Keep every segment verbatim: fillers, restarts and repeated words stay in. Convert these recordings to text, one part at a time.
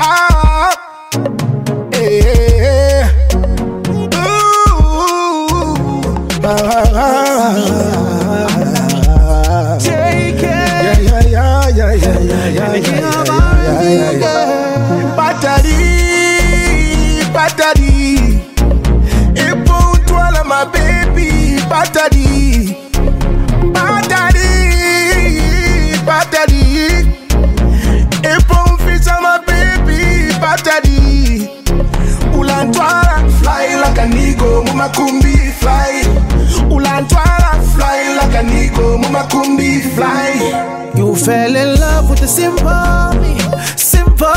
Ah, hey, hey, hey. Ooh, ah, ah, ah. Take it. Yeah, yeah, yeah, yeah, yeah, yeah, yeah, yeah, yeah, yeah. Battery, battery. Epo utwala my baby, battery. Battery, battery. Epo mfisa my baby, battery. Ulantwala, fly like an eagle, mumakumbi fly. Ulantwala, fly like an eagle, mumakumbi fly. You fell in love with the simple me, simple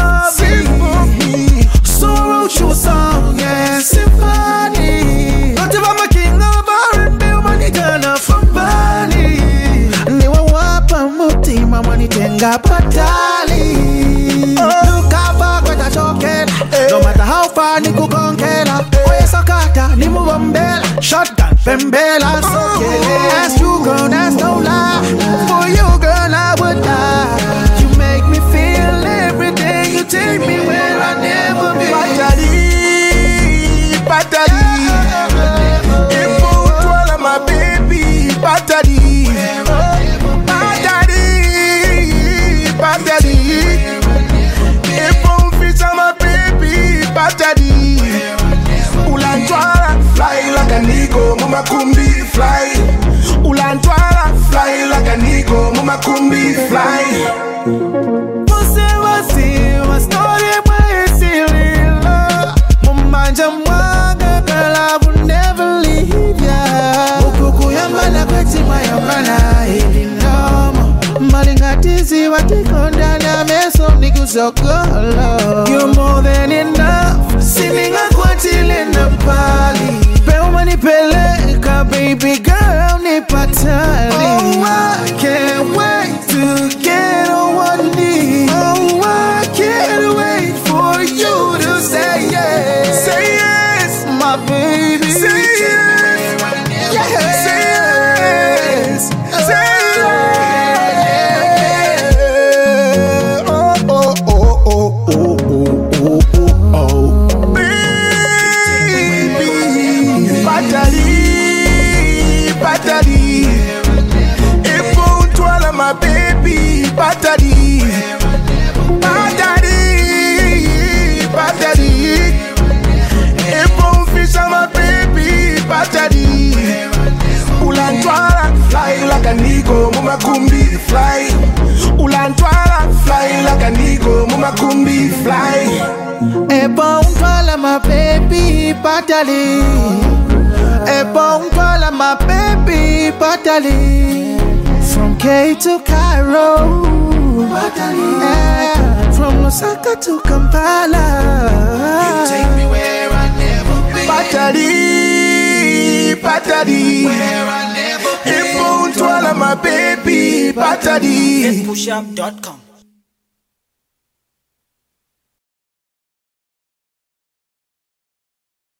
me. So wrote you a song, yeah, symphony. Not if I'm a king of R and B, money turn up from Bali. Niwa wapa muti, my money tenga patali. Look how far kweta chokela. No matter how far niku konkela. Oye sakata, nimu wambela. Shotgun, pembela, sokele. That's you girl, that's no lie. For you girl, I would die. You make me feel everything. You take me where I never been. Battery, battery. Epo utwala my baby, battery. Battery, battery. Epo mfisa my baby, battery. Ulantwala, fly like an eagle, mumakumbi fly. Ulantwala, fly like an eagle, mumakumbi fly. Você wasi, uma story mais silila. Mumanja mwanga, girl, I will never leave ya. Ukuku yambala kweti mayambala ili nomo. Malingatizi watikonda na meso nikusokolo. You're more than enough, singing a kwatile na pali. Peo manipeleka, baby girl, ni patali. Oh, I can't wait to get on one knee. Oh, I can't wait for you to say yes. Say yes, My baby. say yes, Yeah. say yes, say yes. Oh, oh, oh, oh, oh, oh, oh, oh, oh. Baby, battery, battery. Epo utwala my baby, battery. Battery, battery. Epo mfisa my baby, battery. Ulantwala, fly like an eagle, mumakumbi fly. Ulantwala, fly like an eagle, mumakumbi fly. Epo untwala my baby patali. Epo untwala my baby patali. From K to Cairo, yeah. From Lusaka to Kampala. You take me where I never been. Battery, battery. Where I never been. Epo utwala my baby, battery. push up dot com